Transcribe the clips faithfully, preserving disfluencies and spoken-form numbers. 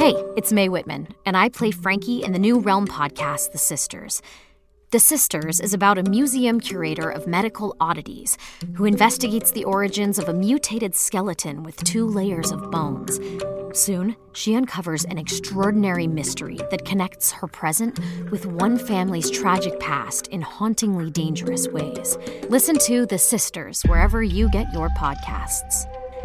Hey, it's Mae Whitman, and I play Frankie in the new Realm podcast, The Sisters. The Sisters is about a museum curator of medical oddities who investigates the origins of a mutated skeleton with two layers of bones. Soon, she uncovers an extraordinary mystery that connects her present with one family's tragic past in hauntingly dangerous ways. Listen to The Sisters wherever you get your podcasts.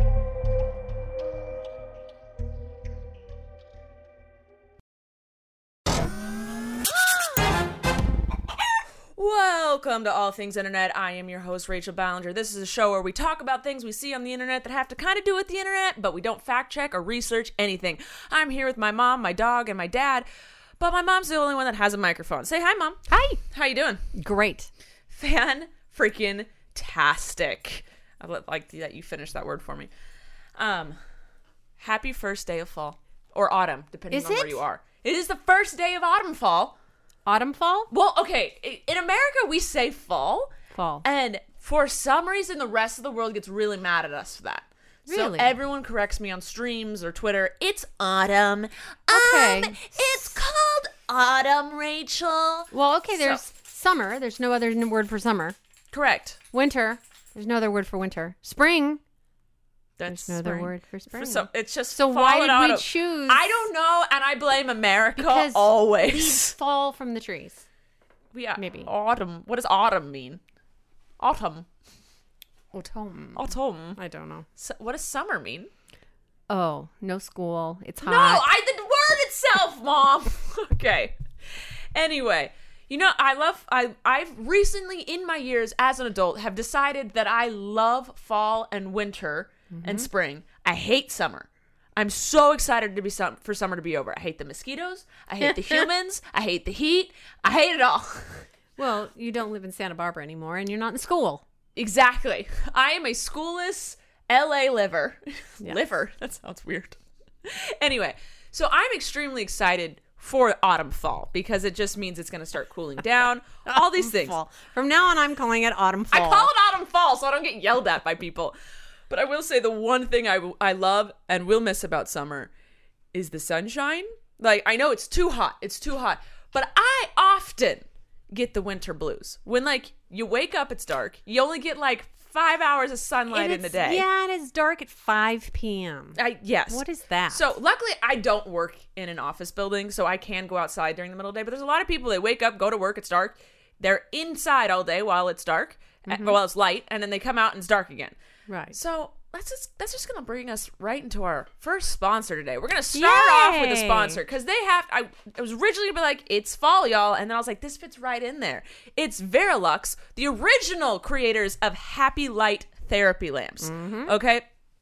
Welcome to All Things Internet. I am your host, Rachel Ballinger. This is a show where we talk about things we see on the internet that have to kind of do with the internet, but we don't fact check or research anything. I'm here with my mom, my dog, and my dad, but my mom's the only one that has a microphone. Say hi, Mom. Hi. How you doing? Great. Fan-freaking-tastic. I like that you finished that word for me. Um, happy first day of fall. Or autumn, depending Is on it? where you are. It is the first day of autumn fall. Autumn, fall? Well, okay, in America, we say fall. Fall. And for some reason, the rest of the world gets really mad at us for that. Really? So everyone corrects me on streams or Twitter. It's autumn. Okay. Um, it's called autumn, Rachel. Well, okay, there's So- summer. There's no other n- word for summer. Correct. Winter. There's no other word for winter. Spring. That's There's no other spring. word for spring. So it's just So fall why and did we autumn. choose- I don't know, and I blame America because always. leaves fall from the trees. Yeah, maybe. autumn. What does autumn mean? Autumn. Autumn. Autumn. I don't know. So what does summer mean? Oh, no school. It's hot. No, I the word itself, Mom. Okay. Anyway, you know, I love I I've recently in my years as an adult have decided that I love fall and winter Mm-hmm. and spring. I hate summer. I'm so excited to be some, for summer to be over. I hate the mosquitoes. I hate the humans. I hate the heat. I hate it all. Well, you don't live in Santa Barbara anymore, and you're not in school. Exactly. I am a schoolless L A liver. Yes. Liver. That sounds weird. Anyway, so I'm extremely excited for autumn fall because it just means it's going to start cooling down. All these things. Fall. From now on, I'm calling it autumn, fall. I call it autumn fall so I don't get yelled at by people. But I will say the one thing I, I love and will miss about summer is the sunshine. Like, I know it's too hot. It's too hot. But I often get the winter blues. When, like, you wake up, it's dark. You only get, like, five hours of sunlight And in the it's- day. Yeah, and it's dark at five p.m. I, yes. What is that? So, luckily, I don't work in an office building, so I can go outside during the middle of the day. But there's a lot of people, they wake up, go to work, it's dark. They're inside all day while it's dark, mm-hmm. while it's light, and then they come out and it's dark again. Right. So that's just that's just gonna bring us right into our first sponsor today. We're gonna start off with a Yay. sponsor because they have. I, I was originally gonna be like, it's fall, y'all, and then I was like, this fits right in there. It's Verilux, the original creators of Happy Light therapy lamps. Mm-hmm. Okay.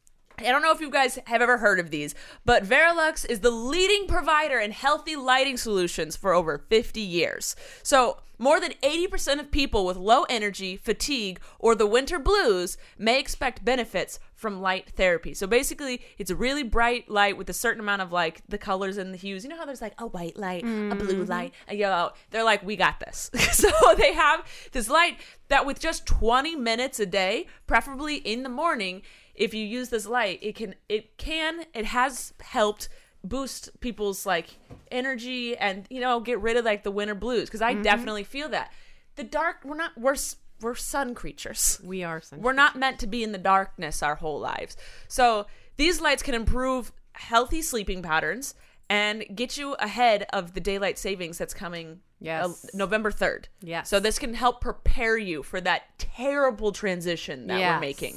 I don't know if you guys have ever heard of these, but Verilux is the leading provider in healthy lighting solutions for over fifty years. So more than eighty percent of people with low energy, fatigue, or the winter blues may expect benefits from light therapy. So basically, it's a really bright light with a certain amount of like the colors and the hues. You know how there's like a white light, mm-hmm. a blue light, a yellow. They're like, we got this. So they have this light that with just twenty minutes a day, preferably in the morning, if you use this light, it can, it can, it has helped boost people's like energy and, you know, get rid of like the winter blues. Cause I mm-hmm. definitely feel that. The dark, we're not, we're, we're sun creatures. We are sun We're creatures. not meant to be in the darkness our whole lives. So these lights can improve healthy sleeping patterns and get you ahead of the daylight savings that's coming Yes. uh, November third. Yes. So this can help prepare you for that terrible transition that Yes. we're making.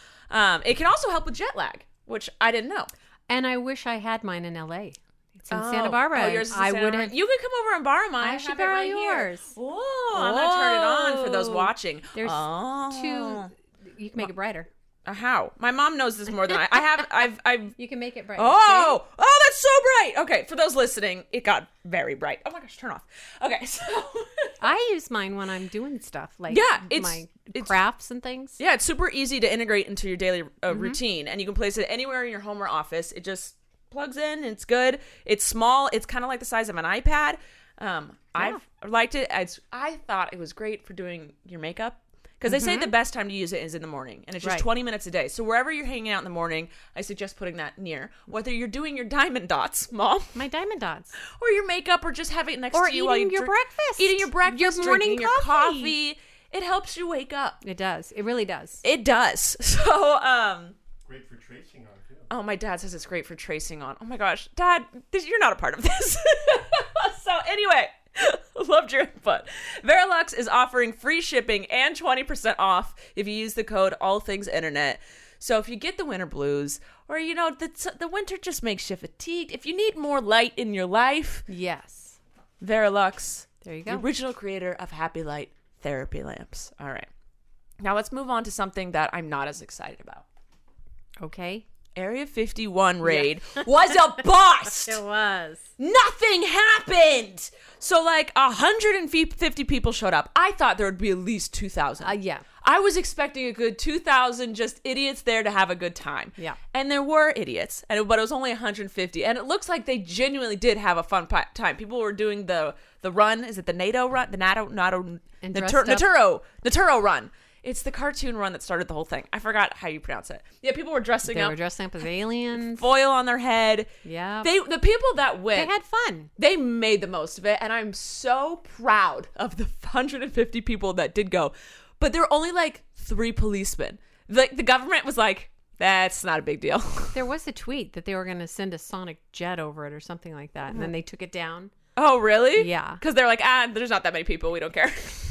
Um, it can also help with jet lag, which I didn't know. And I wish I had mine in L A. It's in Oh. Santa Barbara. Oh, yours is in I Santa would Barbara. have. You could come over and borrow mine. I have should it borrow right here. yours. Oh, I'm gonna turn it on for those Whoa. watching. There's oh. two. You can make it brighter. Uh, how? My mom knows this more than I. I have. I've. I've. You can make it brighter. Oh, oh, that's so bright. Okay, for those listening, it got very bright. Oh my gosh, turn off. Okay, so I use mine when I'm doing stuff like Yeah, it's- my it's- crafts and things. yeah, it's super easy to integrate into your daily uh, Mm-hmm. routine, and you can place it anywhere in your home or office. It just plugs in. And it's good. It's small. It's kind of like the size of an iPad. Um, Yeah. I've liked it. It's, I thought it was great for doing your makeup. Because they say the best time to use it is in the morning, and it's just Right. twenty minutes a day. So wherever you're hanging out in the morning, I suggest putting that near. Whether you're doing your diamond dots, Mom, My diamond dots. or your makeup, or just having it next Or to you while you eating your drink- breakfast. eating your breakfast, Your morning drinking your coffee. coffee. It helps you wake up. It does. It really does. It does. So, um, Great for tracing on too. oh, my dad says it's great for tracing on. Oh my gosh, Dad, this, you're not a part of this. So anyway, loved your input. Verilux is offering free shipping and twenty percent off if you use the code AllThingsInternet. So if you get the winter blues, or you know the the winter just makes you fatigued, if you need more light in your life, Yes. Verilux, There you the go. original creator of Happy Light therapy lamps. All right, now let's move on to something that I'm not as excited about. Okay. Area fifty-one raid was a bust. It was. Nothing happened. So like one hundred fifty people showed up. I thought there would be at least two thousand. Uh, yeah. I was expecting a good two thousand just idiots there to have a good time. Yeah. And there were idiots, and but it was only one hundred fifty. And it looks like they genuinely did have a fun pi- time. People were doing the the run. Is it the NATO run? The NATO NATO And Natur- dressed up. Naturo Naturo run. It's the cartoon run that started the whole thing. I forgot how you pronounce it. Yeah, people were dressing They up, were dressing up as aliens. foil on their head. Yeah. They the people that went, They had fun. they made the most of it, and I'm so proud of the one hundred fifty people that did go. But there were only like three policemen. Like the government was like, that's not a big deal. There was a tweet that they were going to send a sonic jet over it or something like that, and then they took it down. Oh, really? Yeah. Because they're like, ah, there's not that many people. We don't care.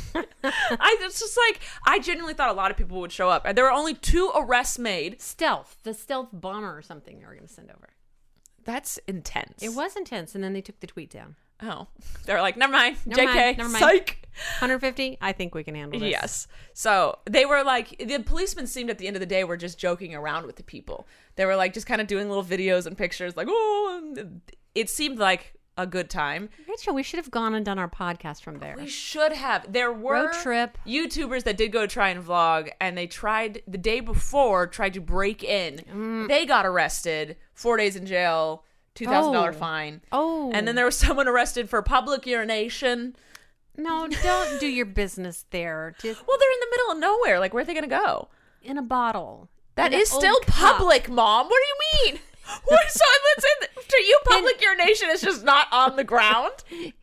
I it's just like I genuinely thought a lot of people would show up, and there were only two arrests made. Stealth, the stealth bomber or something they were going to send over. That's intense. It was intense, and then they took the tweet down. Oh, they're like, never mind. Never J K, mind, never mind. psych. one hundred fifty? I think we can handle this. Yes. So they were like, the policemen seemed at the end of the day were just joking around with the people. They were like just kind of doing little videos and pictures, like, oh, and it seemed like a good time. Rachel, we should have gone and done our podcast from there. We should have. There were Road trip. YouTubers that did go try and vlog, and they tried the day before, tried to break in. Mm. They got arrested, four days in jail, two thousand dollars Oh. fine. Oh. And then there was someone arrested for public urination. No, don't do your business there. Just Well, they're in the middle of nowhere. Like, where are they going to go? in a bottle. That In is an still old cup. public, Mom. What do you mean? What? So let's in to you, public urination is just not on the ground.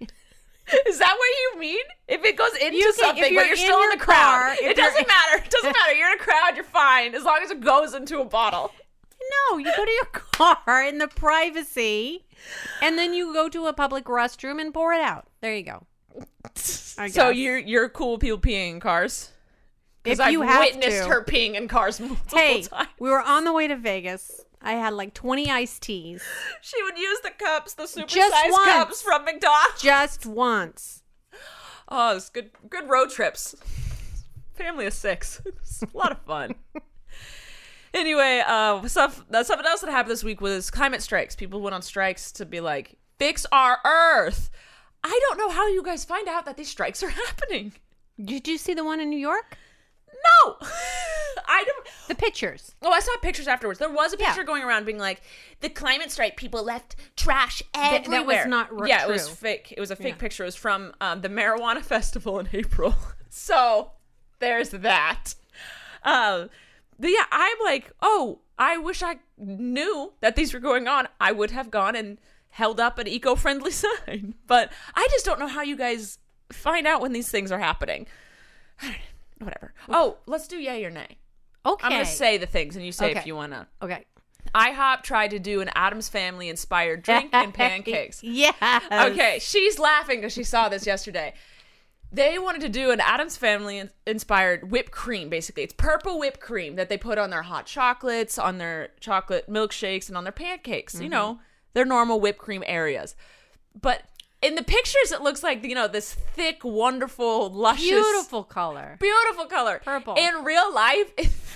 Is that what you mean? If it goes into You can- if something, you're but you're in still in your the crowd, car, if it you're doesn't in- matter. It doesn't matter. You're in a crowd, you're fine as long as it goes into a bottle. No, you go to your car in the privacy, and then you go to a public restroom and pour it out. There you go. I So guess. you're you're cool with people peeing in cars? Because If I've you have witnessed to. her peeing in cars multiple Hey, times. we were on the way to Vegas. I had like twenty iced teas She would use the cups, the super Just sized once. cups from McDonald's. just once. Oh, it's good good road trips. Family of six. It's a lot of fun. Anyway, uh, stuff, uh, something else that happened this week was climate strikes. People went on strikes to be like, fix our Earth. I don't know how you guys find out that these strikes are happening. Did you see the one in New York? No. I don't. The pictures. Oh, I saw pictures afterwards. There was a Yeah. picture going around being like, the climate strike people left trash that was everywhere. not r- Yeah, it was true. fake. It was a fake Yeah. picture. It was from um, the Marijuana Festival in April. So there's that. Um, but yeah, I'm like, oh, I wish I knew that these were going on. I would have gone and held up an eco-friendly sign. But I just don't know how you guys find out when these things are happening. Whatever. Oh, let's do yay or nay. Okay. I'm going to say the things, and you say Okay. if you want to. Okay. IHOP tried to do an Addams Family inspired drink and pancakes. Yes. Okay, she's laughing because she saw this yesterday. They wanted to do an Addams Family inspired whipped cream, basically. It's purple whipped cream that they put on their hot chocolates, on their chocolate milkshakes, and on their pancakes. Mm-hmm. You know, their normal whipped cream areas. But in the pictures, it looks like, you know, this thick, wonderful, luscious... Beautiful color. Beautiful color. Purple. In real life,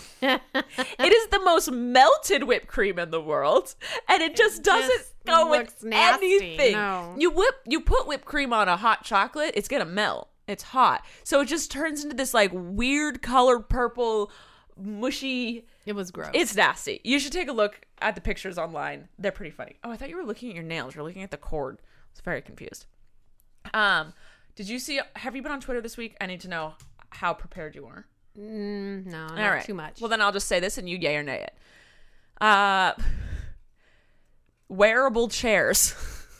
it is the most melted whipped cream in the world, and it just doesn't just go with looks nasty. anything. No. You whip, you put whipped cream on a hot chocolate, it's gonna melt. It's hot, so it just turns into this like weird colored purple, mushy. It was gross. It's nasty. You should take a look at the pictures online. They're pretty funny. Oh, I thought you were looking at your nails. You're looking at the cord. I was very confused. Um, did you see? Have you been on Twitter this week? I need to know how prepared you are. Mm, no, not All right. too much. Well, then I'll just say this and you yay or nay it. Uh, wearable chairs.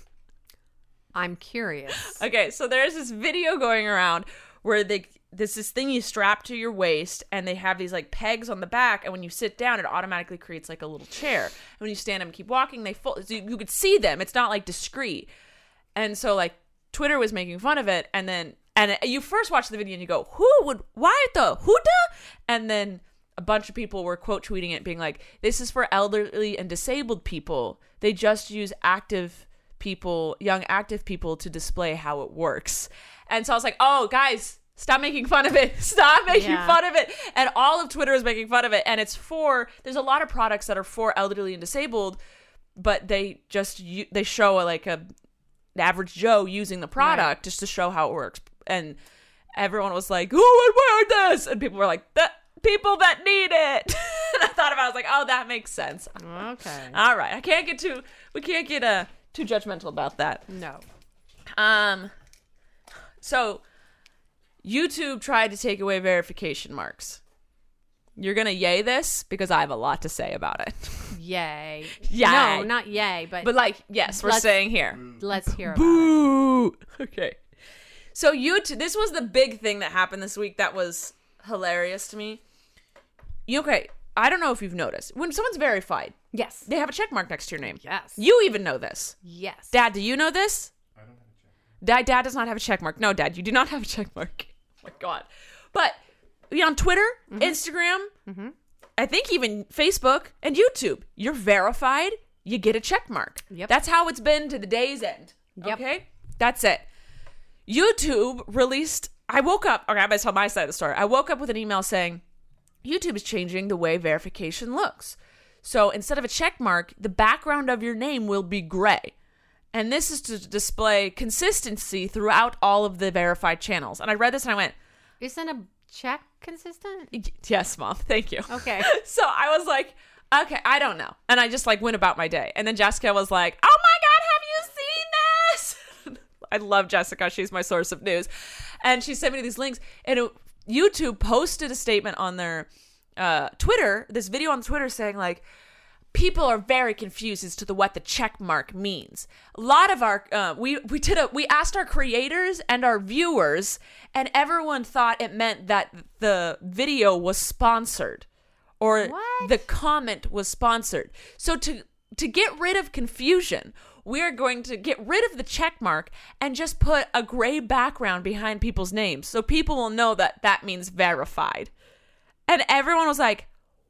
I'm curious. Okay, so there's this video going around where they there's this thing you strap to your waist and they have these like pegs on the back, and when you sit down it automatically creates like a little chair. And when you stand up and keep walking, they fold, so you, you could see them. It's not like discreet. And so like Twitter was making fun of it, and then and you first watch the video and you go, who would why the who da? And then a bunch of people were quote tweeting it being like, this is for elderly and disabled people. They just use active people, young active people, to display how it works. And so I was like, oh guys, stop making fun of it. Stop making Yeah. fun of it. And all of Twitter is making fun of it. And it's for, there's a lot of products that are for elderly and disabled, but they just, u- they show a, like a an average Joe using the product Right. just to show how it works. And everyone was like, who would wear this? And people were like, the people that need it. And I thought about it, I was like, oh, that makes sense. Okay. All right. I can't get too, we can't get uh, too judgmental about that. No. Um, so YouTube tried to take away verification marks. You're gonna yay this because I have a lot to say about it. Yay. Yay. No, not yay, but, But like, yes, we're Let's- saying here. let's hear about it. Boo. Okay. So YouTube, this was the big thing that happened this week that was hilarious to me. You okay? I don't know if you've noticed when someone's verified, Yes. they have a check mark next to your name. Yes. You even know this, Yes. Dad. Do you know this? I don't have a check. Dad, Dad does not have a check mark. No, Dad, you do not have a check mark. Oh my God. But you know, on Twitter, Mm-hmm. Instagram, I think even Facebook and YouTube, you're verified, you get a check mark. Yep. That's how it's been to the day's end. Yep. Okay? That's it. YouTube released, I woke up, okay, I'm going to tell my side of the story. I woke up with an email saying, YouTube is changing the way verification looks. So instead of a check mark, the background of your name will be gray. And this is to display consistency throughout all of the verified channels. And I read this and I went, Isn't a check consistent? yes, Mom, thank you. Okay. So I was like, okay, I don't know. And I just like went about my day. And then Jessica was like, oh my God, have you seen this? I love Jessica. She's my source of news. And she sent me these links. And it, YouTube posted a statement on their uh, Twitter, this video on Twitter saying like, people are very confused as to the what the check mark means. A lot of our uh, we we did a we asked our creators and our viewers, and everyone thought it meant that the video was sponsored or What? the comment was sponsored. So to to get rid of confusion, we are going to get rid of the check mark and just put a gray background behind people's names so people will know that that means verified. And everyone was like,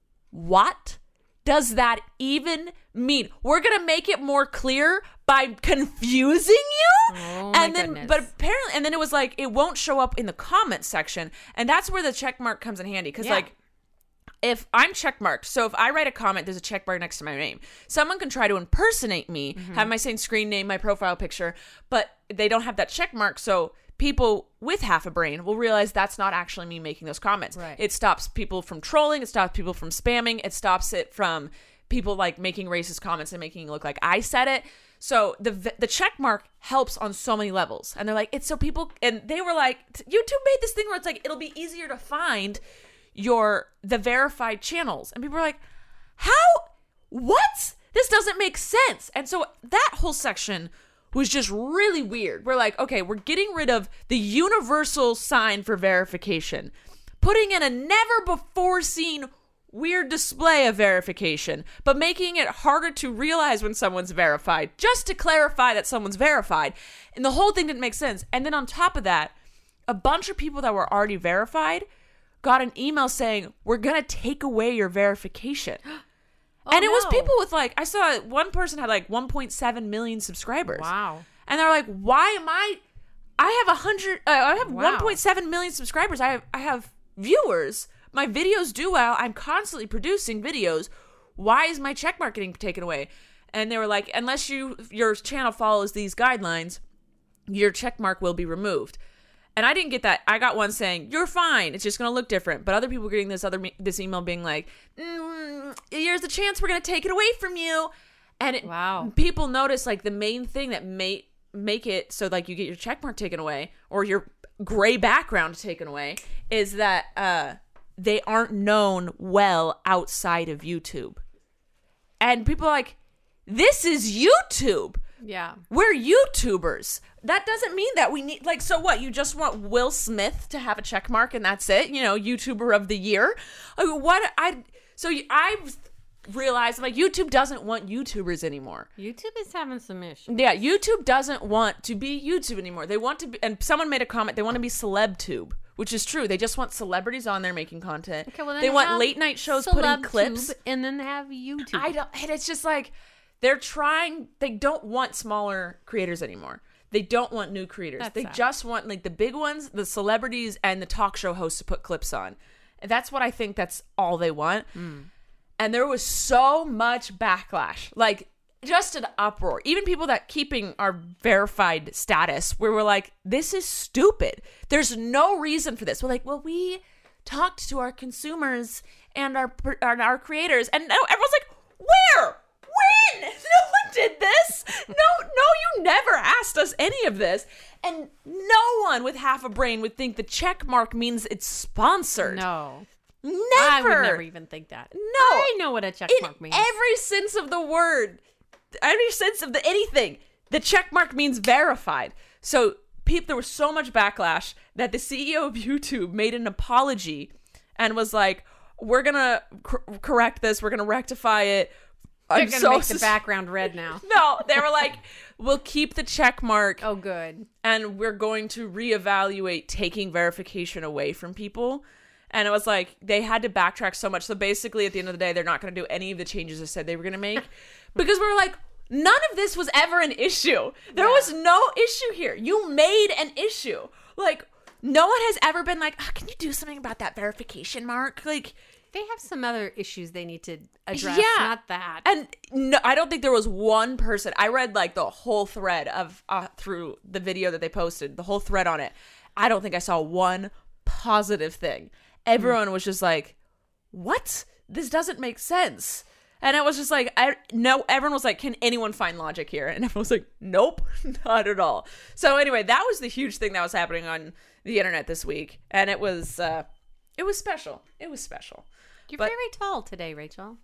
"What does that even mean? We're going to make it more clear by confusing you?" Oh my and then goodness. but apparently and then it was like it won't show up in the comment section, and that's where the check mark comes in handy cuz Yeah. like if I'm checkmarked, so if I write a comment, there's a check mark next to my name. Someone can try to impersonate me, Mm-hmm. have my same screen name, my profile picture, but they don't have that check mark. So people with half a brain will realize that's not actually me making those comments. Right. It stops people from trolling. It stops people from spamming. It stops it from people like making racist comments and making it look like I said it. So the the check mark helps on so many levels. And they're like, it's so people, and they were like, YouTube made this thing where it's like, it'll be easier to find your the verified channels. And people are like, how? What? This doesn't make sense. And so that whole section was just really weird. We're like, okay, we're getting rid of the universal sign for verification, putting in a never before seen weird display of verification, but making it harder to realize when someone's verified, just to clarify that someone's verified. And the whole thing didn't make sense. And then on top of that, a bunch of people that were already verified got an email saying, we're going to take away your verification. and it was no. people with like, I saw one person had like one point seven million subscribers. Wow. And they're like, why am I, I have a hundred, uh, I have Wow. one point seven million subscribers. I have, I have viewers. My videos do well. I'm constantly producing videos. Why is my check mark getting taken away? And they were like, unless you, your channel follows these guidelines, your check mark will be removed. And I didn't get that. I got one saying, you're fine. It's just going to look different. But other people were getting this other me- this email being like, mm, here's a chance we're going to take it away from you. And it, Wow. people notice like the main thing that may make it so like you get your check mark taken away or your gray background taken away is that uh, they aren't known well outside of YouTube. And people are like, this is YouTube. Yeah. We're YouTubers. That doesn't mean that we need, like, so what? You just want Will Smith to have a check mark and that's it? You know, YouTuber of the year? I mean, what? I, so I've realized, like, YouTube doesn't want YouTubers anymore. YouTube is having some issues. Yeah, YouTube doesn't want to be YouTube anymore. They want to be, and someone made a comment, they want to be CelebTube, which is true. They just want celebrities on there making content. Okay, well, then they want have late night shows putting CelebTube clips. and then have YouTube. I don't, and it's just like, they're trying, they don't want smaller creators anymore. They don't want new creators. That's they sad. just want, like, the big ones, the celebrities, and the talk show hosts to put clips on. And that's what I think that's all they want. Mm. And there was so much backlash. Like, just an uproar. Even people that keeping our verified status, where we're like, this is stupid. There's no reason for this. We're like, well, we talked to our consumers and our and our creators. And everyone's like, where? When? No one did this. No, no, you never asked us any of this. And no one with half a brain would think the check mark means it's sponsored. No. Never. I would never even think that. No. I know what a check In mark means. every sense of the word, every sense of the anything, the check mark means verified. So people, there was so much backlash that the C E O of YouTube made an apology and was like, we're going to cor- correct this. We're going to rectify it. They're I'm going to so make the sus- background red now. No, they were like, we'll keep the check mark. Oh, good. And we're going to reevaluate taking verification away from people. And it was like, they had to backtrack so much. So basically, at the end of the day, they're not going to do any of the changes they said they were going to make. Because we were like, none of this was ever an issue. There Yeah. was no issue here. You made an issue. Like, no one has ever been like, oh, can you do something about that verification mark? Like, They have some other issues they need to address, Yeah. not that. and no, I don't think there was one person. I read like the whole thread of uh, through the video that they posted, the whole thread on it. I don't think I saw one positive thing. Everyone was just like, what? This doesn't make sense. And it was just like, I no, everyone was like, can anyone find logic here? And everyone was like, nope, not at all. So anyway, that was the huge thing that was happening on the internet this week. And it was, uh, it was special. It was special. You're but- very tall today, Rachel.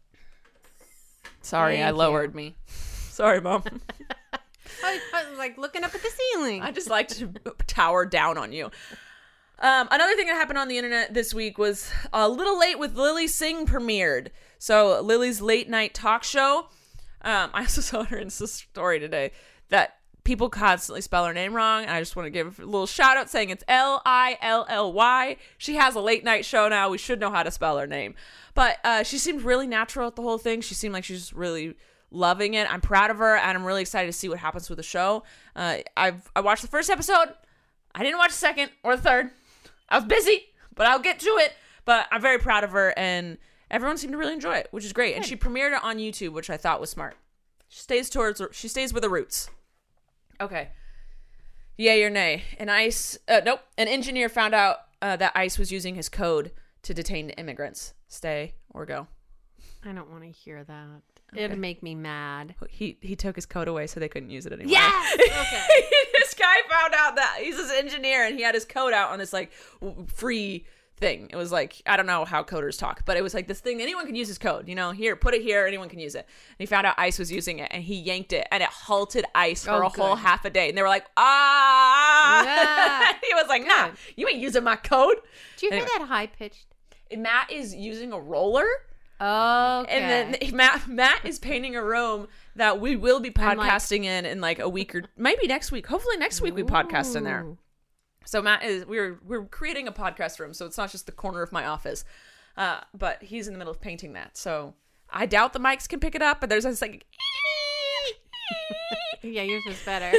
Sorry, Thank I you. lowered me. Sorry, Mom. I, I was like looking up at the ceiling. I just like to tower down on you. Um, another thing that happened on the internet this week was A Little Late with Lily Singh premiered. So Lily's late night talk show. Um, I also saw her Insta story today that people constantly spell her name wrong. And I just want to give a little shout out saying it's L I L L Y. She has a late night show now. We should know how to spell her name. But uh, she seemed really natural at the whole thing. She seemed like she's really loving it. I'm proud of her, and I'm really excited to see what happens with the show. Uh, I've I watched the first episode. I didn't watch the second or the third. I was busy, but I'll get to it. But I'm very proud of her, and everyone seemed to really enjoy it, which is great. And she premiered it on YouTube, which I thought was smart. She stays towards she stays with her roots. Okay. Yay or nay? An ICE uh, nope. An engineer found out uh, that ICE was using his code to detain immigrants. Stay or go. I don't want to hear that. It'd make me mad. He he took his code away so they couldn't use it anymore. Yes! Okay. This guy found out that he's this engineer and he had his code out on this like w- free thing. It was like, I don't know how coders talk, but it was like this thing. Anyone can use his code, you know, here, put it here. Anyone can use it. And he found out ICE was using it and he yanked it and it halted ICE for Oh, a whole good. half a day. And they were like, ah, Yeah. he was like, nah, Good. you ain't using my code. Do you hear Anyway. that high pitched? Matt is using a roller. Okay. And then Matt Matt is painting a room that we will be I'm like- podcasting in in like a week or maybe next week. Hopefully next week we podcast in there. Ooh. So Matt is we're we're creating a podcast room, so it's not just the corner of my office. Uh, but he's in the middle of painting that. So I doubt the mics can pick it up, but there's this like Yeah, yours was better.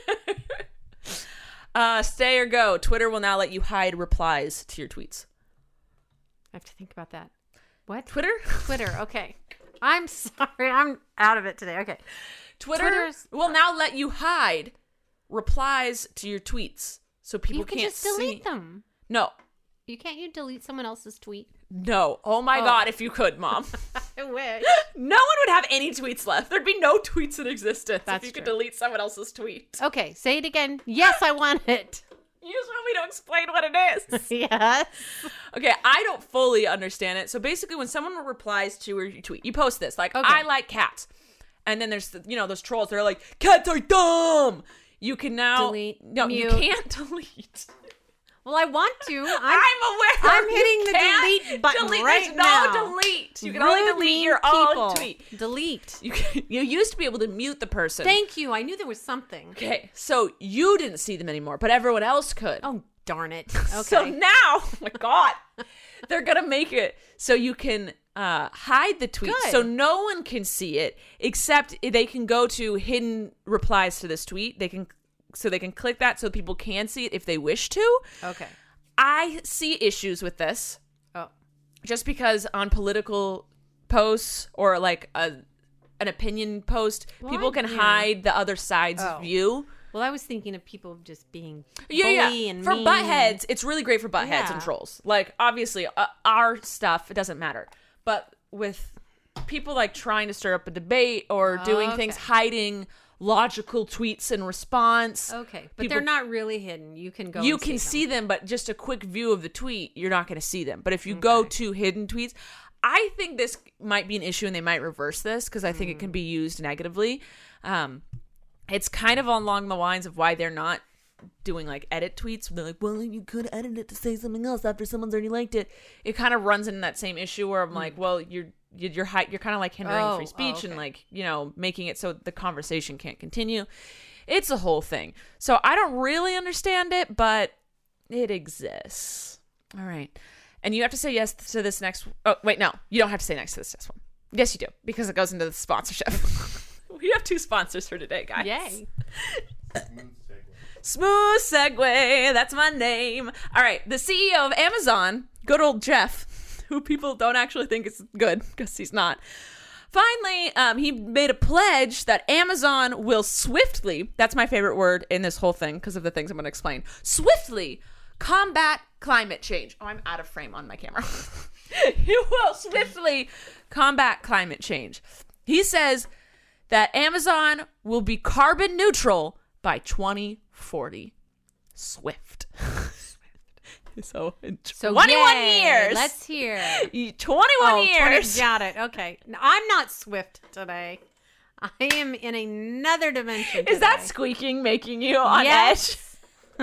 uh stay or go. Twitter will now let you hide replies to your tweets. I have to think about that. What? Twitter? Twitter. Okay. I'm sorry. I'm out of it today. Okay. Twitter Twitter's- will now let you hide replies to your tweets. So people You can can't just delete see. them. No. You can't you delete someone else's tweet? No. Oh my Oh. god, if you could, Mom. I wish. No one would have any tweets left. There'd be no tweets in existence That's if you could true. delete someone else's tweet. Okay, say it again. Yes, I want it. You just want me to explain what it is. Yes. Okay, I don't fully understand it. So basically, when someone replies to or you tweet, you post this like, Okay. "I like cats," and then there's the, you know those trolls. They're like, "Cats are dumb." You can now Delete, No, you mute. can't delete. Well, I want to. I'm, I'm aware. I'm You hitting the can't delete button delete. right There's now. no delete. You can only Rude, delete mean your people. own tweet. Delete. You can, you used to be able to mute the person. Thank you. I knew there was something. Okay, so you didn't see them anymore, but everyone else could. Oh, darn it. Okay. So now, oh my God, they're gonna make it so you can uh, hide the tweet, Good. so no one can see it, except they can go to hidden replies to this tweet. They can, so they can click that, so people can see it if they wish to. Okay. I see issues with this, Oh. just because on political posts or like a an opinion post, Well, people can yeah. hide the other side's Oh. view. Well, I was thinking of people just being Yeah, bully yeah. and For mean. butt heads, it's really great for butt heads Yeah. and trolls. Like, obviously, uh, our stuff, it doesn't matter. But with people like trying to stir up a debate or doing Okay. things, hiding logical tweets in response. Okay, but people- they're not really hidden. You can go. You and can see, see them. them, but just a quick view of the tweet, you're not going to see them. But if you go to hidden tweets, I think this might be an issue and they might reverse this because I think it can be used negatively. Um, it's kind of along the lines of why they're not doing like edit tweets. They're like, well, you could edit it to say something else after someone's already liked it. It kind of runs into that same issue where I'm like, well, you're you're you're, hi- you're kind of like hindering Oh, free speech oh, okay. and like, you know, making it so the conversation can't continue. It's a whole thing. So I don't really understand it, but it exists. All right. And you have to say yes to this next. Oh, wait, no. You don't have to say next to this next one. Yes, you do, because it goes into the sponsorship. We have two sponsors for today, guys. Yay! Smooth segue. Smooth segue. That's my name. All right. The C E O of Amazon, good old Jeff, who people don't actually think is good because he's not. Finally, um, he made a pledge that Amazon will swiftly, that's my favorite word in this whole thing because of the things I'm going to explain, swiftly combat climate change. Oh, I'm out of frame on my camera. He will swiftly combat climate change. He says that Amazon will be carbon neutral by twenty forty. Swift. So in So twenty-one yay, years. Let's hear. twenty-one Oh, twenty years. got it. Okay. No, I'm not Swift today. I am in another dimension. Is that today. squeaking making you on Yes. edge?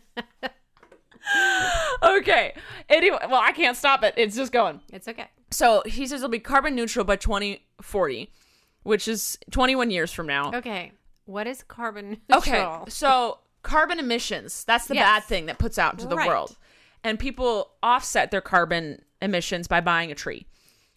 Okay. Anyway, well, I can't stop it. It's just going. It's okay. So he says it'll be carbon neutral by twenty forty, which is twenty-one years from now. Okay. What is carbon Okay. neutral? So carbon emissions, that's the Yes. bad thing that puts out into the Right. world. And people offset their carbon emissions by buying a tree.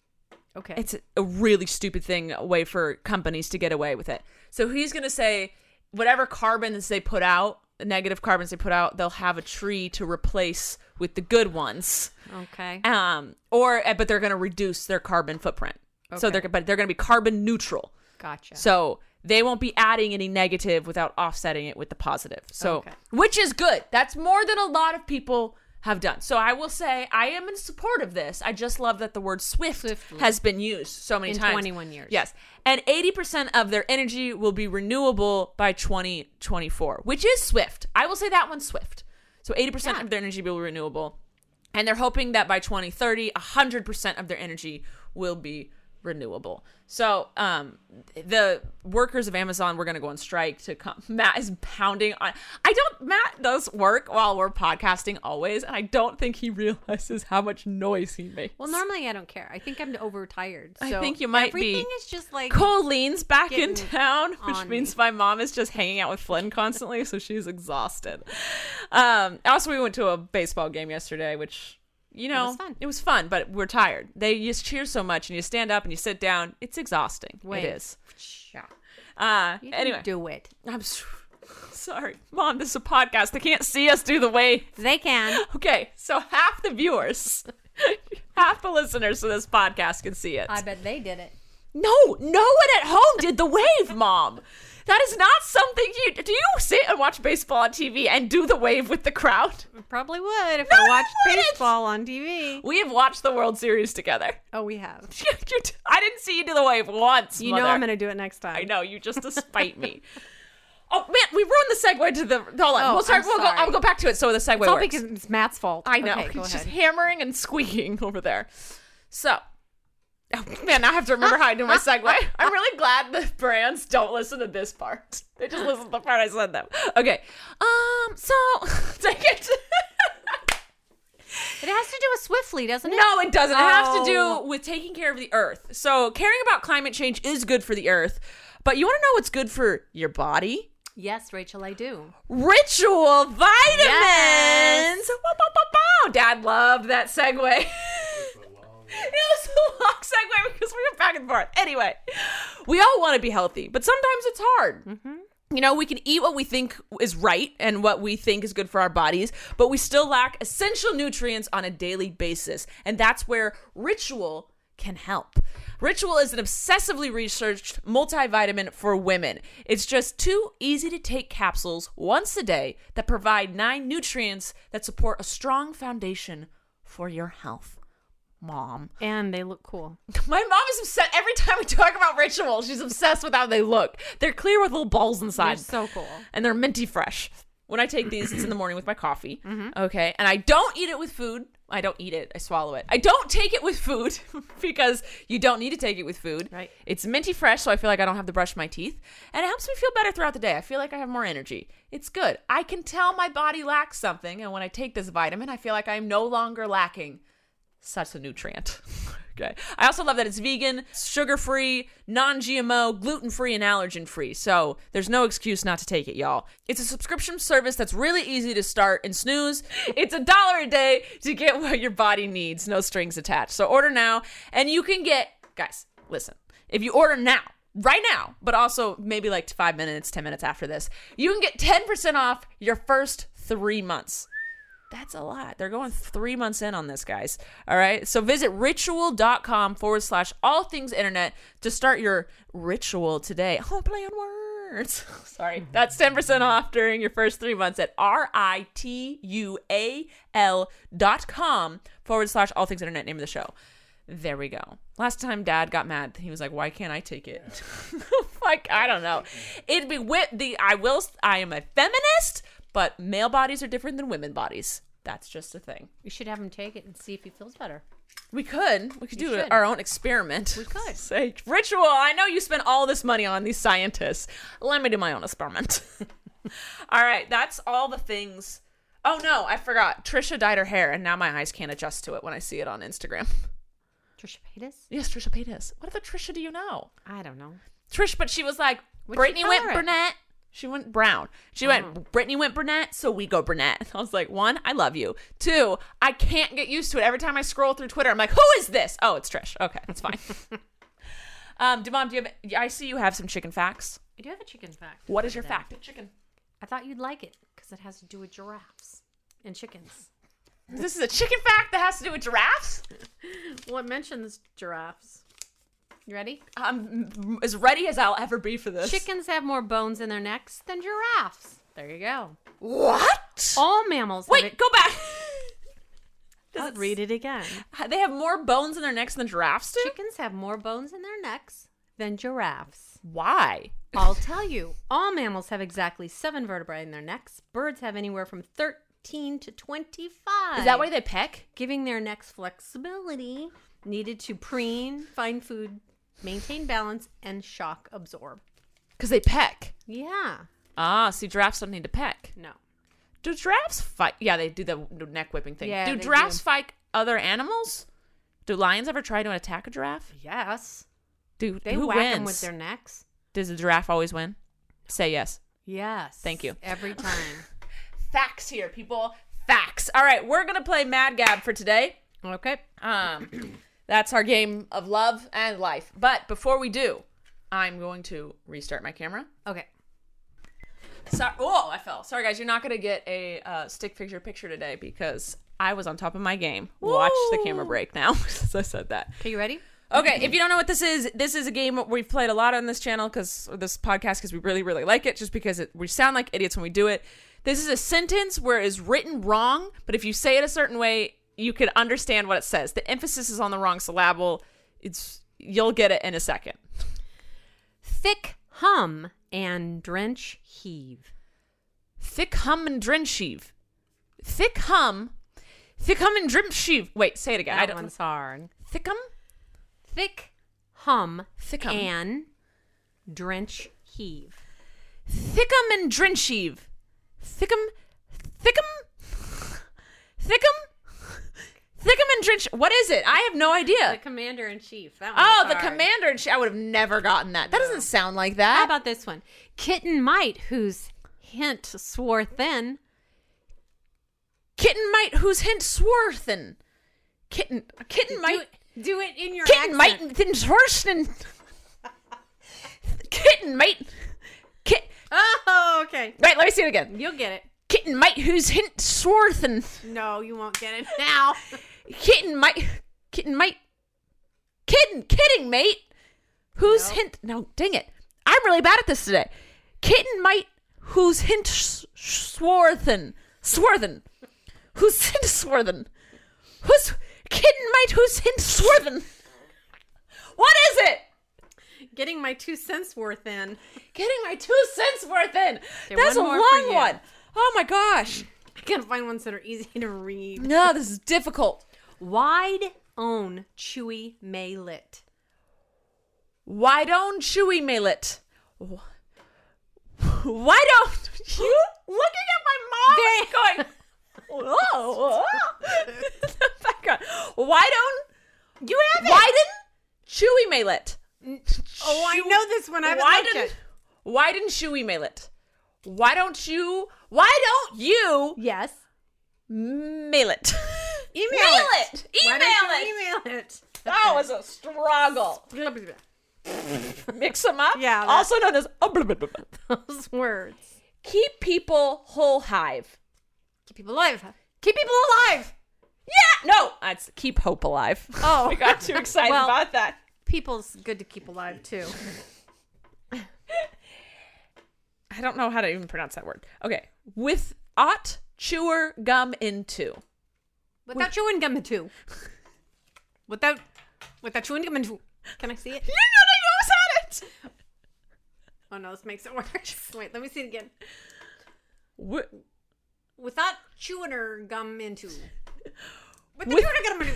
Okay. It's a really stupid thing, a way for companies to get away with it. So he's going to say whatever carbons they put out, the negative carbons they put out, they'll have a tree to replace with the good ones. okay. Um, or but they're going to reduce their carbon footprint. So Okay. they're but they're going to be carbon neutral. Gotcha. So they won't be adding any negative without offsetting it with the positive. So Okay. which is good. That's more than a lot of people have done. So I will say I am in support of this. I just love that the word swift Swiftly. has been used so many In times. twenty-one years. Yes. And eighty percent of their energy will be renewable by twenty twenty-four, which is swift. I will say that one's swift. So eighty percent Yeah. of their energy will be renewable. And they're hoping that by twenty thirty, one hundred percent of their energy will be renewable. So um, the workers of Amazon were going to go on strike to come. Matt is pounding on. I don't, Matt does work while we're podcasting always, and I don't think he realizes how much noise he makes. well, normally I don't care. I think I'm overtired. I So think you might be. everything is just like Colleen's back in getting town, which on means me. my mom is just hanging out with Flynn constantly, so she's exhausted. Um, also, we went to a baseball game yesterday, which, you know, was fun. it was fun, but we're tired. They just cheer so much, and you stand up and you sit down. It's exhausting. Wait. It is. Yeah. Uh, you can anyway, do it. I'm s- sorry, Mom. This is a podcast. They can't see us do the wave. They can. Okay, so half the viewers, half the listeners to this podcast can see it. I bet they did it. No, no one at home did the wave, Mom. That is not something you do. You sit and watch baseball on T V and do the wave with the crowd? Probably would if No, I you watched wouldn't. baseball on T V. We have watched the World Series together. Oh, we have. You t- I didn't see you do the wave once. You Mother. know I'm going to do it next time. I know, you just to spite me. Oh man, we ruined the segue to the. Hold on, Oh, we'll start. I'm We'll go. sorry. I'll go back to it. So the segue It's all works. because it's Matt's fault. I know. Okay, go He's just ahead. hammering and squeaking over there. So, oh, man, now I have to remember how I do my segue. I'm really glad the brands don't listen to this part. They just listen to the part I said them. Okay. Um. So take it. It has to do with Swiftly, doesn't it? No, it doesn't. It has to Oh. do with taking care of the earth. So caring about climate change is good for the earth, but you want to know what's good for your body? Yes, Rachel, I do. Ritual vitamins. Yes. Wow, wow, wow, wow. Dad loved that segue. It was a long segue because we were back and forth. Anyway, we all want to be healthy, but sometimes it's hard. Mm-hmm. You know, we can eat what we think is right and what we think is good for our bodies, but we still lack essential nutrients on a daily basis. And that's where Ritual can help. Ritual is an obsessively researched multivitamin for women. It's just two easy to take capsules once a day that provide nine nutrients that support a strong foundation for your health. Mom. And they look cool. My mom is obsessed. Every time we talk about Ritual, she's obsessed with how they look. They're clear with little balls inside. They're so cool. And they're minty fresh. When I take these, it's in the morning with my coffee. Mm-hmm. Okay. And I don't eat it with food. I don't eat it. I swallow it. I don't take it with food because you don't need to take it with food. Right. It's minty fresh, so I feel like I don't have to brush my teeth. And it helps me feel better throughout the day. I feel like I have more energy. It's good. I can tell my body lacks something. And when I take this vitamin, I feel like I'm no longer lacking such a nutrient. Okay. I also love that it's vegan, sugar-free, non-G M O, gluten-free, and allergen-free. So there's no excuse not to take it, y'all. It's a subscription service that's really easy to start and snooze. It's a dollar a day to get what your body needs. No strings attached. So order now, and you can get, guys, listen, if you order now, right now, but also maybe like five minutes, ten minutes after this, you can get ten percent off your first three months. That's a lot. They're going three months in on this, guys. All right. So visit ritual.com forward slash all things internet to start your ritual today. Oh, play on words. Sorry. That's ten percent off during your first three months at R-I-T-U-A-L dot com forward slash all things internet, name of the show. There we go. Last time Dad got mad, he was like, why can't I take it? Like, I don't know. It'd be with the, I will, I am a feminist, but male bodies are different than women bodies. That's just a thing. You should have him take it and see if he feels better. We could. We could You do should. our own experiment. We could. Say, Ritual, I know you spent all this money on these scientists. Let me do my own experiment. All right. That's all the things. Oh, no. I forgot. Trisha dyed her hair, and now my eyes can't adjust to it when I see it on Instagram. Trisha Paytas? Yes, Trisha Paytas. What other Trisha do you know? I don't know. Trish, but she was like, What'd she Brittany went color it? brunette. She went brown. She Oh. went, Brittany went brunette, so we go brunette. I was like, one, I love you. Two, I can't get used to it. Every time I scroll through Twitter, I'm like, who is this? Oh, it's Trish. Okay, that's fine. um, Mom, do you have, I see you have some chicken facts. I do have a chicken fact. What is your today. fact of chicken? I thought you'd like it because it has to do with giraffes and chickens. This is a chicken fact that has to do with giraffes? Well, it mentions giraffes. You ready? I'm as ready as I'll ever be for this. Chickens have more bones in their necks than giraffes. There you go. What? All mammals have Wait, it. go back. Does I'll read it again. They have more bones in their necks than giraffes do? Chickens have more bones in their necks than giraffes. Why? I'll tell you. All mammals have exactly seven vertebrae in their necks. Birds have anywhere from thirteen to twenty-five. Is that why they peck? Giving their necks flexibility needed to preen, find food, maintain balance, and shock absorb. Because they peck. Yeah. Ah, see, giraffes don't need to peck. No. Do giraffes fight? Yeah, they do the the neck whipping thing. Yeah, do they giraffes do. fight other animals? Do lions ever try to attack a giraffe? Yes. Do They who whack wins? them with their necks. Does the giraffe always win? Say yes. Yes. Thank you. Every time. Facts here, people. Facts. All right, we're gonna play Mad Gab for today. Okay. Um, that's our game of love and life. But before we do, I'm going to restart my camera. Okay. Sorry. Oh, I fell. Sorry, guys. You're not going to get a uh, stick figure picture today because I was on top of my game. Watch the camera break now since I said that. Okay, you ready? Okay, if you don't know what this is, this is a game we've played a lot on this channel because this podcast because we really, really like it. Just because it, we sound like idiots when we do it. This is a sentence where it's written wrong, but if you say it a certain way, you can understand what it says. The emphasis is on the wrong syllable. It's you'll get it in a second. Thick hum and drench heave. Thick hum and drench heave. Thick hum. Thick hum and drench heave. Wait, say it again. I That don't. one's hard. Thick hum. Thick hum, Thick hum. and drench heave. Thickum and drench heave. Thickum. Thickum. Thickum. Thickum and drench. What is it? I have no The idea. commander in chief. That Oh, one's the hard. commander. in chief. I would have never gotten that. That doesn't sound like How that. about this one? Kitten might, whose hint swore thin. Kitten might whose hint swore thin. Kitten. Kitten Do might. it, do it in your Kitten accent. might thin horseman. Kitten might. Kit. Oh, okay. Wait, let me see it again. You'll get it. Kitten might whose hint swore thin. No, you won't get it now. Kitten might. Kitten might. Kidding, kidding, mate. Whose Nope. hint? No, dang it. I'm really bad at this today. Kitten might whose hint s- swarthen. Swarthen. Whose hint swarthen. Who's kitten might whose hint swarthen. What is it? Getting my two cents worth in. Getting my two cents worth in. Okay, That's a one more for long you. one. Oh my gosh. I gotta find ones that are easy to read. No, this is difficult. Wide own chewy maylet. Why don't Chewy Maylet? Why don't you looking at my mom going, whoa, whoa. Back on. Why don't You have it. Widen Chewy Maylet? Oh, I know this one. I haven't Why looked didn't at. Why didn't Chewy Maylet? Why don't you Why don't you Yes. mail it? Email mail it. it. Why Email don't it. you email it? That was a struggle. Mix them up. Yeah, that- Also known as Those words. keep people whole hive. Keep people alive. Keep people alive. Yeah. No, that's keep hope alive. Oh. we got too excited Well- about that. People's good to keep alive too. I don't know how to even pronounce that word. Okay. With ought chewer gum into. Without chewing gum too. Without without chewing gum too. Can I see it? You know that you almost had it. Oh no, this makes it worse. Wait, let me see it again. Wi- Without chewing her gum into. Without With- chewing her gum into.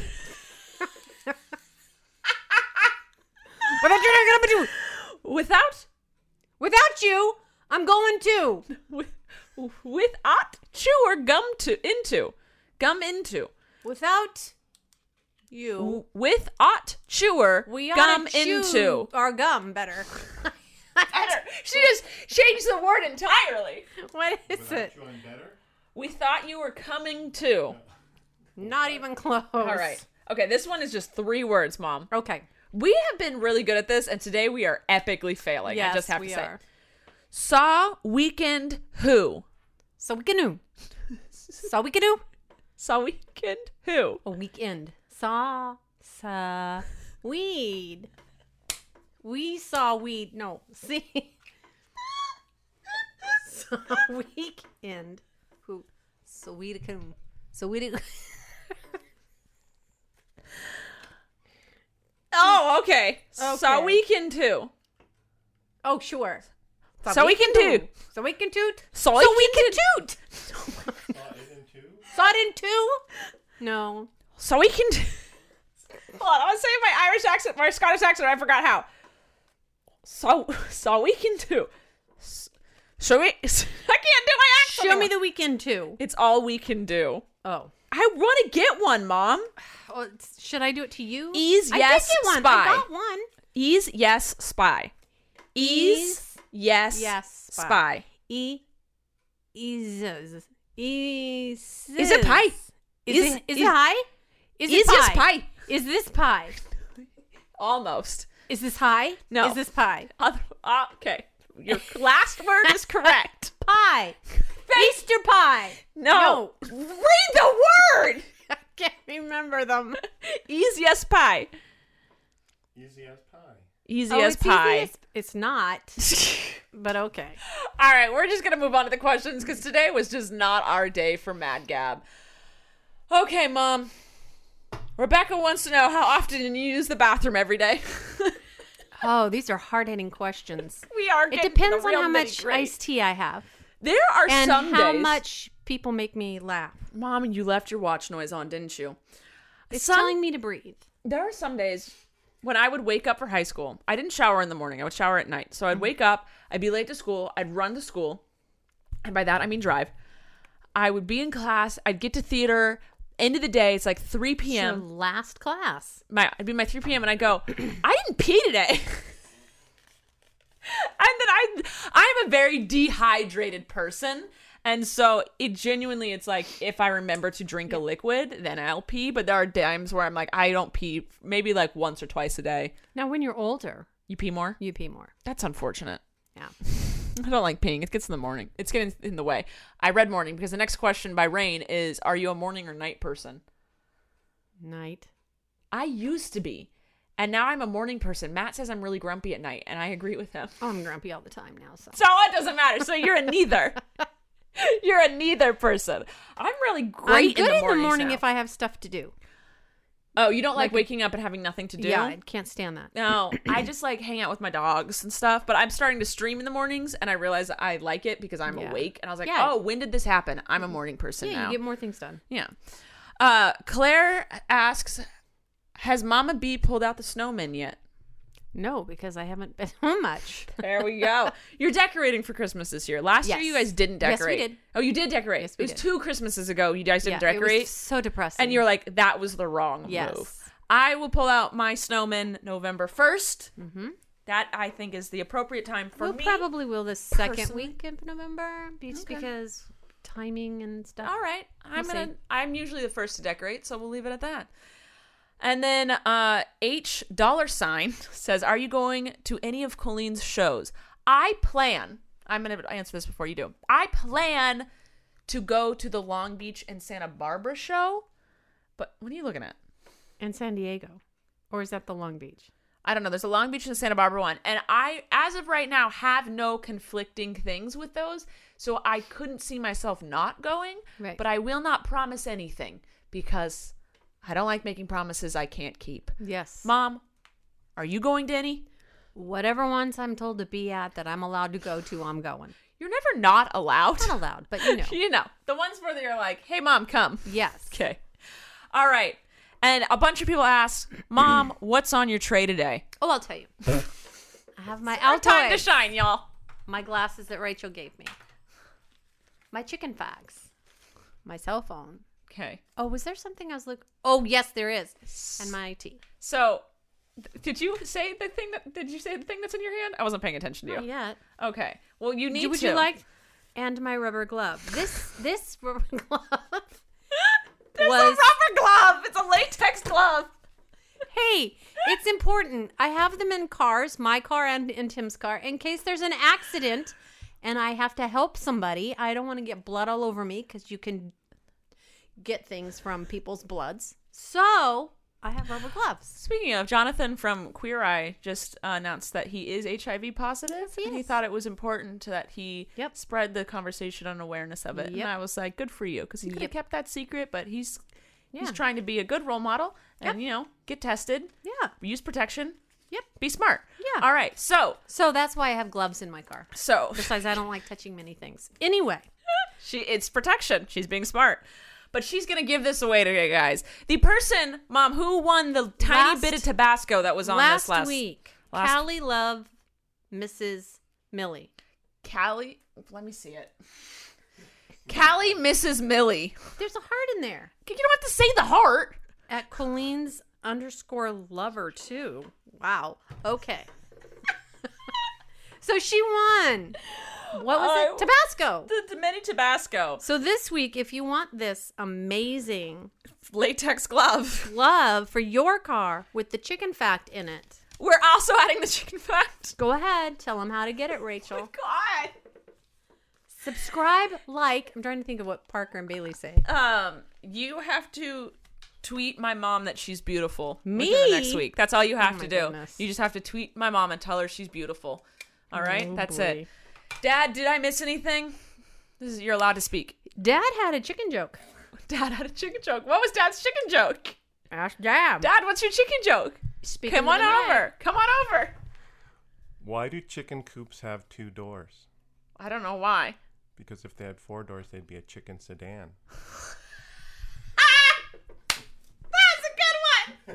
Without chewing her gum into. Without Without you, I'm going to. with, with ought chewer gum to into. Gum into. Without you, W- With ought chewer we gum ought to chew into. our gum better. Better. She just changed the word entirely. What is Without it? chewing better? We thought you were coming to. Not even close. All right. Okay, this one is just three words, Mom. Okay. We have been really good at this, and today we are epically failing. Yes, I just have we to say. are. Saw weekend who? So we can do. So we can do. Saw weekend who? A weekend. Saw sa weed. We saw weed. No, see. Saw weekend. Who? So we can. So we did. Oh, okay. Okay. Saw weekend who? Oh, sure. So we can do. So we can toot. So So we we can can toot. Saw it in two? Saw it in two. No. So we can. Do- Hold on, I was saying my Irish accent, my Scottish accent. I forgot how. So, so we can do. So we. I can't do my accent. Show me anymore. the weekend too. It's all we can do. Oh. I want to get one, Mom. Oh, it's- should I do it to you? Ease, I yes, did get one. spy. I got one. Ease, yes, spy. Ease, Ease, yes, yes, spy. spy. E. Ease. Ease. Is it pie? Is, Is- it, is is- it high? Is Ease, it pie? yes, pie. Is this pie? Almost. Is this high? No. Is this pie? Other, uh, okay. Your last word is correct. Pie. Easter pie. No. No. Read the word. I can't remember them. Ease, yes, pie. Easy as pie. Easy Oh, as it's pie. easy as- It's not, but okay. All right, we're just going to move on to the questions because today was just not our day for Mad Gab. Okay, Mom. Rebecca wants to know how often you use the bathroom every day. Oh, these are hard-hitting questions. We are. It getting depends the on real how much nitty-gritty. iced tea I have. There are And some how days. much people make me laugh. Mom, you left your watch noise on, didn't you? It's Some- telling me to breathe. There are some days when I would wake up for high school. I didn't shower in the morning. I would shower at night. So I'd wake up. I'd be late to school. I'd run to school. And by that, I mean drive. I would be in class. I'd get to theater. End of the day, it's like three Your p.m. last class. My, it'd be my three p.m. and I go, I didn't pee today. And then I, I'm a very dehydrated person. And so it genuinely, it's like, if I remember to drink a liquid, then I'll pee. But there are times where I'm like, I don't pee maybe like once or twice a day. Now, when you're older, You pee more? you pee more. That's unfortunate. Yeah. I don't like peeing. It gets in the morning. It's getting in the way. I read morning because the next question by Rain is, are you a morning or night person? Night. I used to be. And now I'm a morning person. Matt says I'm really grumpy at night, and I agree with him. Oh, I'm grumpy all the time now. So. So it doesn't matter. So you're a neither. You're a neither person. I'm really great I'm good in the in the mornings morning now. if I have stuff to do. Oh, you don't like, like- waking up and having nothing to do? Yeah, I can't stand that. No, I just like hang out with my dogs and stuff. But I'm starting to stream in the mornings, and I realize I like it because I'm Yeah. awake. And I was like, Yeah. oh, when did this happen? I'm a morning person Yeah, now. you get more things done. Yeah. Uh, Claire asks, has Mama B pulled out the snowman yet? No, because I haven't been home much. There we go. You're decorating for Christmas this year. Last year Yes. you guys didn't Yes, we decorate. did. Oh, you did decorate. Yes, we it was did. two Christmases ago. You guys didn't Yeah, decorate. It was so depressing. And you're like, that was the wrong Yes. move. I will pull out my snowman November first. Mm-hmm. That, I think, is the appropriate time for we'll me. probably will the second personally. week of November, just Okay. because timing and stuff. All right. I'm We'll gonna. see. I'm usually the first to decorate, so we'll leave it at that. And then uh, H dollar sign says, "Are you going to any of Colleen's shows?" I plan. I'm gonna answer this before you do. I plan to go to the Long Beach and Santa Barbara show. But what are you looking at? And San Diego, or is that the Long Beach? I don't know. There's a Long Beach and a Santa Barbara one. And I, as of right now, have no conflicting things with those. So I couldn't see myself not going. Right. But I will not promise anything because I don't like making promises I can't keep. Yes. Mom, are you going to any? Whatever ones I'm told to be at that I'm allowed to go to, I'm going. You're never not allowed. Not allowed, but you know. You know. The ones where you're like, hey, Mom, come. Yes. Okay. All right. And a bunch of people ask, Mom, what's on your tray today? Oh, I'll tell you. I have my Our time to Altoid, shine, y'all. my glasses that Rachel gave me, my chicken facts, my cell phone. Okay. Oh, was there something I was looking? Oh, yes, there is. And my tea. So, th- did you say the thing that? Did you say the thing that's in your hand? I wasn't paying attention to you. Not yet. Okay. Well, you need Would to. you like? And my rubber glove. This this rubber glove There's was. a rubber glove. It's a latex glove. Hey, it's important. I have them in cars, my car and in Tim's car, in case there's an accident and I have to help somebody. I don't want to get blood all over me because you can get things from people's bloods. So I have rubber gloves. Speaking of, Jonathan from Queer Eye just uh, announced that he is H I V positive, he and he is. thought it was important that he Yep. spread the conversation and awareness of it. And Yep. I was like, good for you, because he could have Yep. kept that secret, but he's he's Yeah. trying to be a good role model and, Yep. you know, get tested, Yeah. use protection, Yep. be smart. Yeah. All right. So, So that's why I have gloves in my car. so Besides, I don't like touching many things. Anyway, she it's protection. She's being smart. But she's going to give this away to you guys. The person, Mom, who won the tiny Last- bit of Tabasco that was on last this last week, last- Callie loved Missus Millie. Callie, let me see it. Callie Missus Millie. There's a heart in there. You don't have to say the heart. At Colleen's underscore lover, too. Wow. Okay. So she won. What was I- it? Tabasco. The, the mini Tabasco. So this week, if you want this amazing Latex glove. glove for your car with the chicken fact in it, We're also adding the chicken fact. go ahead. Tell them how to get it, Rachel. God. Subscribe, like. I'm trying to think of what Parker and Bailey say. Um, you have to tweet my mom that she's beautiful. Me? within the next week. That's all you have Oh to my do. goodness. You just have to tweet my mom and tell her she's beautiful. All right? Oh, That's boy. it. Dad, did I miss anything? This is you're allowed to speak. Dad had a chicken joke. Dad had a chicken joke. What was Dad's chicken joke? Ask Dad. Dad, what's your chicken joke? Speaking Come of on the mic. over. Come on over. Why do chicken coops have two doors? I don't know why. Because if they had four doors, they'd be a chicken sedan. That's a good one.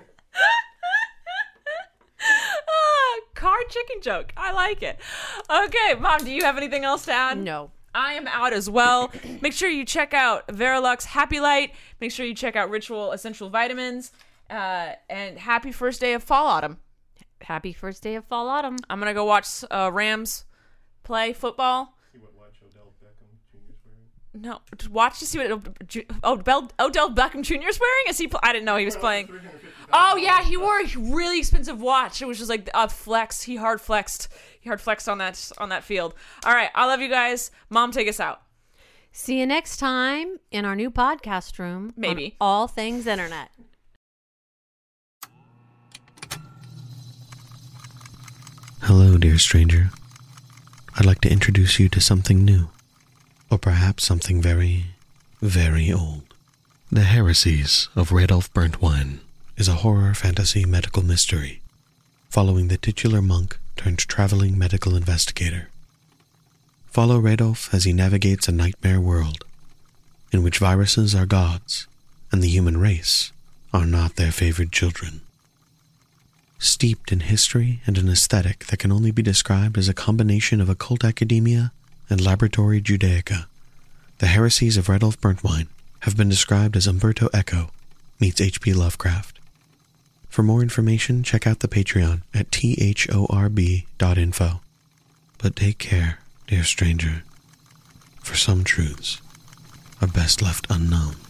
Ah, car chicken joke. I like it. Okay, Mom, do you have anything else to add? No. I am out as well. Make sure you check out Verilux Happy Light. Make sure you check out Ritual Essential Vitamins. Uh, and happy first day of fall autumn. Happy first day of fall autumn. I'm going to go watch uh, Rams play football. See what watch Odell Beckham Junior's wearing? No, to watch to see what Odell, Odell Beckham Junior's wearing. Is he? Pl- I didn't know he was playing. Oh yeah, he wore a really expensive watch. It was just like a flex. He hard flexed. He hard flexed on that on that field. All right, I love you guys. Mom, take us out. See you next time in our new podcast room. Maybe. On all things internet. Hello, dear stranger. I'd like to introduce you to something new, or perhaps something very, very old. The Heresies of Radolf Burntwine is a horror fantasy medical mystery, following the titular monk turned traveling medical investigator. Follow Radolf as he navigates a nightmare world, in which viruses are gods, and the human race are not their favored children. Steeped in history and an aesthetic that can only be described as a combination of occult academia and laboratory Judaica, the Heresies of Radolf Burntwine have been described as Umberto Eco meets H P Lovecraft. For more information, check out the Patreon at thorb dot info. But take care, dear stranger, for some truths are best left unknown.